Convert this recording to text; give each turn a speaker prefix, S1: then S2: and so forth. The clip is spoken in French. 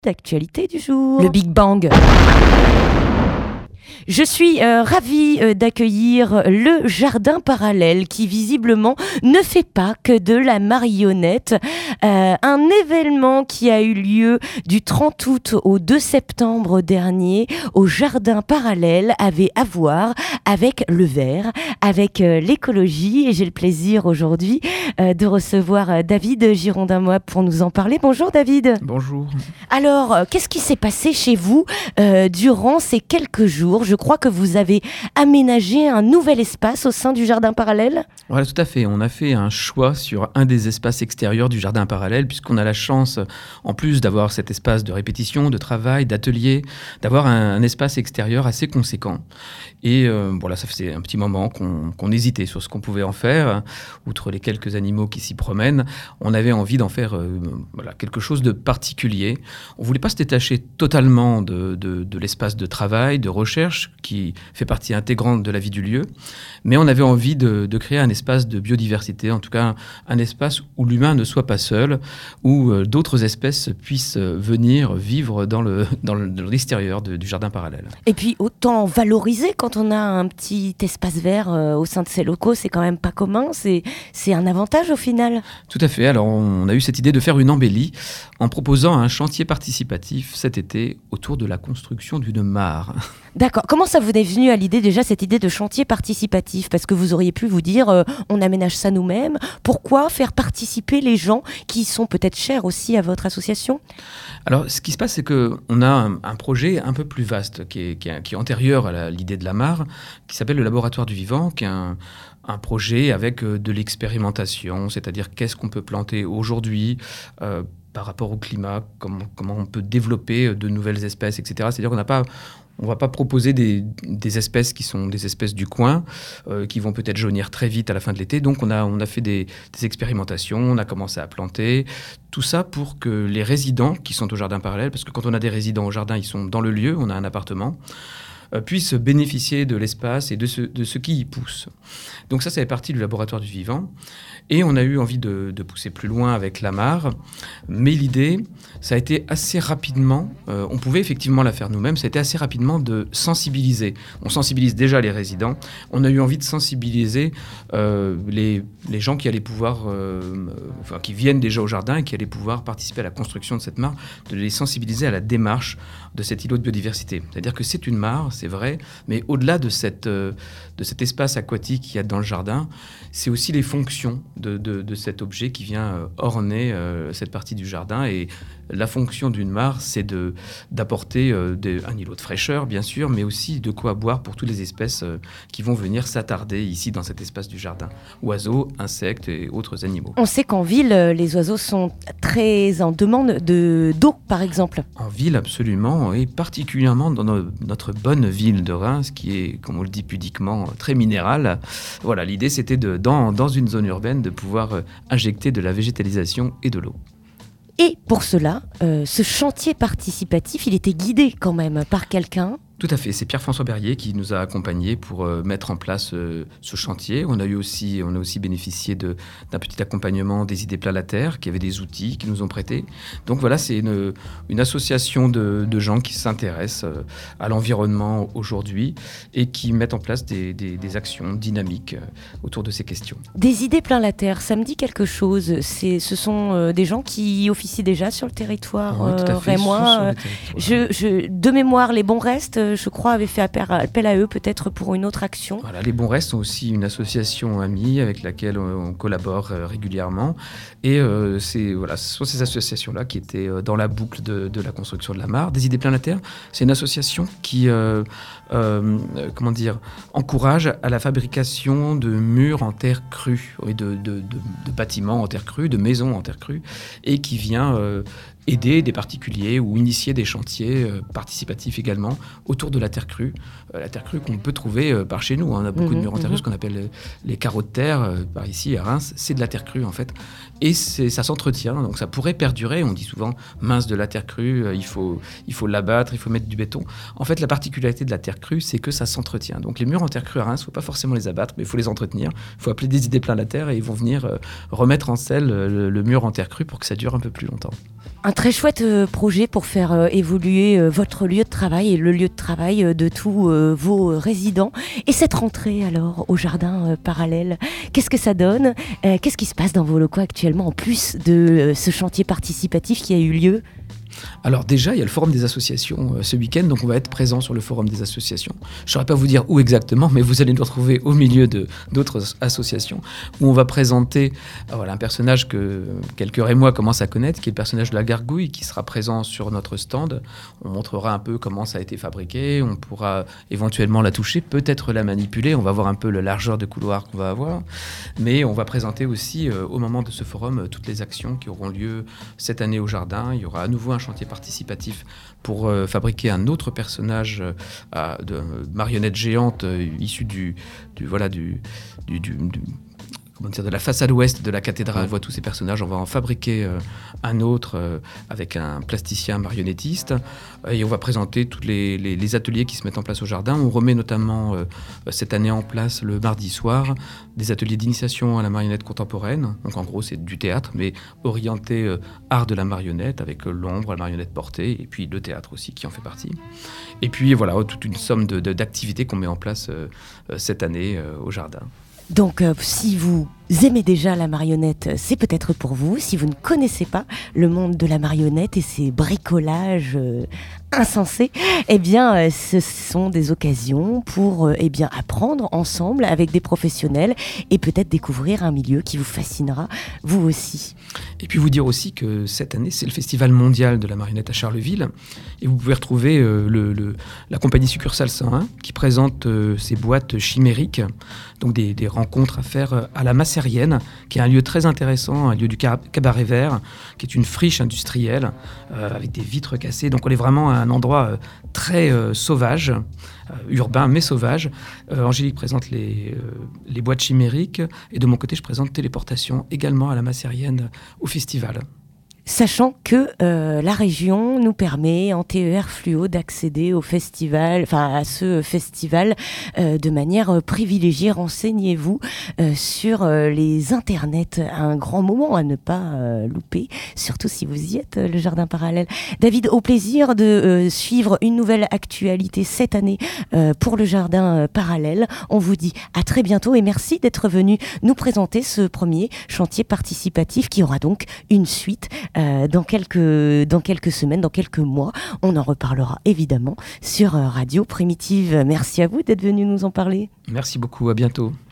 S1: d'actualité du jour. Le Big Bang. Je suis ravie d'accueillir le Jardin Parallèle qui visiblement ne fait pas que de la marionnette. Un événement qui a eu lieu du 30 août au 2 septembre dernier au Jardin Parallèle avait à voir avec le verre, avec l'écologie. Et j'ai le plaisir aujourd'hui de recevoir David Girondin-Moix pour nous en parler. Bonjour David.
S2: Bonjour.
S1: Alors, qu'est-ce qui s'est passé chez vous durant ces quelques jours ? Je crois que vous avez aménagé un nouvel espace au sein du Jardin Parallèle.
S2: Voilà, tout à fait. On a fait un choix sur un des espaces extérieurs du Jardin Parallèle, puisqu'on a la chance, en plus d'avoir cet espace de répétition, de travail, d'atelier, d'avoir un espace extérieur assez conséquent. Et voilà, ça faisait un petit moment qu'on hésitait sur ce qu'on pouvait en faire. Outre les quelques animaux qui s'y promènent, on avait envie d'en faire quelque chose de particulier. On ne voulait pas se détacher totalement de l'espace de travail, de recherche, qui fait partie intégrante de la vie du lieu, mais on avait envie de créer un espace de biodiversité, en tout cas un espace où l'humain ne soit pas seul, où d'autres espèces puissent venir vivre dans l'extérieur du Jardin Parallèle.
S1: Et puis autant valoriser quand on a un petit espace vert au sein de ces locaux, c'est quand même pas commun, c'est un avantage au final.
S2: Tout à fait, alors on a eu cette idée de faire une embellie en proposant un chantier participatif cet été autour de la construction d'une mare.
S1: D'accord. Comment ça vous est venu à l'idée déjà, cette idée de chantier participatif ? Parce que vous auriez pu vous dire, on aménage ça nous-mêmes. Pourquoi faire participer les gens qui sont peut-être chers aussi à votre association ?
S2: Alors, ce qui se passe, c'est qu'on a un projet un peu plus vaste qui est antérieur à l'idée de la mare, qui s'appelle le Laboratoire du Vivant, qui est un projet avec de l'expérimentation, c'est-à-dire qu'est-ce qu'on peut planter aujourd'hui par rapport au climat, comment on peut développer de nouvelles espèces, etc. C'est-à-dire qu'on ne va pas proposer des espèces qui sont des espèces du coin, qui vont peut-être jaunir très vite à la fin de l'été. Donc on a fait des expérimentations, on a commencé à planter. Tout ça pour que les résidents qui sont au Jardin Parallèle, parce que quand on a des résidents au jardin, ils sont dans le lieu, on a un appartement, puissent bénéficier de l'espace et de ce qui y pousse. Donc ça fait partie du Laboratoire du Vivant. Et on a eu envie de pousser plus loin avec la mare. Mais l'idée, ça a été assez rapidement, on pouvait effectivement la faire nous-mêmes, ça a été assez rapidement de sensibiliser. On sensibilise déjà les résidents. On a eu envie de sensibiliser les gens qui allaient pouvoir, qui viennent déjà au jardin et qui allaient pouvoir participer à la construction de cette mare, de les sensibiliser à la démarche de cet îlot de biodiversité. C'est-à-dire que c'est une mare, c'est vrai, mais au-delà de cet espace aquatique qu'il y a dans le jardin, c'est aussi les fonctions de cet objet qui vient orner cette partie du jardin. Et la fonction d'une mare, c'est d'apporter un îlot de fraîcheur, bien sûr, mais aussi de quoi boire pour toutes les espèces qui vont venir s'attarder ici dans cet espace du jardin. Oiseaux, insectes et autres animaux.
S1: On sait qu'en ville, les oiseaux sont très en demande d'eau, par exemple.
S2: En ville, absolument, et particulièrement dans notre bonne ville de Reims, qui est, comme on le dit pudiquement, très minérale. Voilà, l'idée, c'était dans une zone urbaine de pouvoir injecter de la végétalisation et de l'eau.
S1: Et pour cela, ce chantier participatif, il était guidé quand même par quelqu'un.
S2: Tout à fait, c'est Pierre-François Berrier qui nous a accompagnés pour mettre en place ce chantier. On a aussi bénéficié d'un petit accompagnement des idées plein la terre, qui avaient des outils qui nous ont prêtés. Donc voilà, c'est une association de gens qui s'intéressent à l'environnement aujourd'hui et qui mettent en place des actions dynamiques autour de ces questions.
S1: Des idées plein la terre, ça me dit quelque chose. Ce sont des gens qui officient déjà sur le territoire rémois. De mémoire, les bons restes, je crois, avait fait appel à eux peut-être pour une autre action.
S2: Voilà, les Bons Restes sont aussi une association amie avec laquelle on collabore régulièrement. Et ce sont ces associations-là qui étaient dans la boucle de la construction de la mare. Des idées plein la terre, c'est une association qui encourage à la fabrication de murs en terre crue, et de bâtiments en terre crue, de maisons en terre crue, et qui vient aider des particuliers ou initier des chantiers participatifs également autour de la terre crue. La terre crue qu'on peut trouver par chez nous. On a beaucoup de murs en terre crue, ce qu'on appelle les carreaux de terre, par ici à Reims. C'est de la terre crue en fait. Et ça s'entretient, donc ça pourrait perdurer. On dit souvent, mince de la terre crue, il faut l'abattre, il faut mettre du béton. En fait, la particularité de la terre crue, c'est que ça s'entretient. Donc les murs en terre crue à Reims, il ne faut pas forcément les abattre, mais il faut les entretenir. Il faut appeler des idées plein la terre et ils vont venir remettre en selle le mur en terre crue pour que ça dure un peu plus longtemps.
S1: Un Très chouette projet pour faire évoluer votre lieu de travail et le lieu de travail de tous vos résidents. Et cette rentrée alors au jardin parallèle, qu'est-ce que ça donne? Qu'est-ce qui se passe dans vos locaux actuellement en plus de ce chantier participatif qui a eu lieu?
S2: Alors déjà, il y a le forum des associations ce week-end, donc on va être présent sur le forum des associations. Je ne saurais pas vous dire où exactement, mais vous allez nous retrouver au milieu d'autres associations, où on va présenter un personnage que quelques et moi commencent à connaître, qui est le personnage de la gargouille, qui sera présent sur notre stand. On montrera un peu comment ça a été fabriqué, on pourra éventuellement la toucher, peut-être la manipuler, on va voir un peu la largeur de couloir qu'on va avoir, mais on va présenter aussi au moment de ce forum toutes les actions qui auront lieu cette année au jardin. Il y aura à nouveau un chantier participatif pour fabriquer un autre personnage de marionnette géante issu de la façade ouest de la cathédrale. On voit tous ces personnages. On va en fabriquer un autre avec un plasticien marionnettiste. Et on va présenter tous les ateliers qui se mettent en place au jardin. On remet notamment cette année en place le mardi soir des ateliers d'initiation à la marionnette contemporaine. Donc en gros, c'est du théâtre, mais orienté art de la marionnette avec l'ombre, la marionnette portée, et puis le théâtre aussi qui en fait partie. Et puis voilà, toute une somme d'activités qu'on met en place cette année au jardin.
S1: Donc, si vous aimez déjà la marionnette, c'est peut-être pour vous. Si vous ne connaissez pas le monde de la marionnette et ses bricolages insensés, eh bien, ce sont des occasions pour apprendre ensemble avec des professionnels et peut-être découvrir un milieu qui vous fascinera, vous aussi.
S2: Et puis vous dire aussi que cette année, c'est le Festival mondial de la marionnette à Charleville. Et vous pouvez retrouver la compagnie Succursale 101 qui présente ses boîtes chimériques, donc des rencontres à faire à la Macérienne, qui est un lieu très intéressant, un lieu du cabaret vert, qui est une friche industrielle avec des vitres cassées. Donc on est vraiment à un endroit très sauvage, urbain mais sauvage. Angélique présente les boîtes chimériques et de mon côté je présente Téléportation également à la Macérienne au festival.
S1: Sachant que la région nous permet en TER fluo d'accéder au festival, à ce festival de manière privilégiée. Renseignez-vous sur les internets, un grand moment à ne pas louper, surtout si vous y êtes, le jardin parallèle. David, au plaisir de suivre une nouvelle actualité cette année pour le jardin parallèle. On vous dit à très bientôt et merci d'être venu nous présenter ce premier chantier participatif qui aura donc une suite dans quelques semaines, dans quelques mois. On en reparlera évidemment sur Radio Primitive. Merci à vous d'être venu nous en parler.
S2: Merci beaucoup, à bientôt.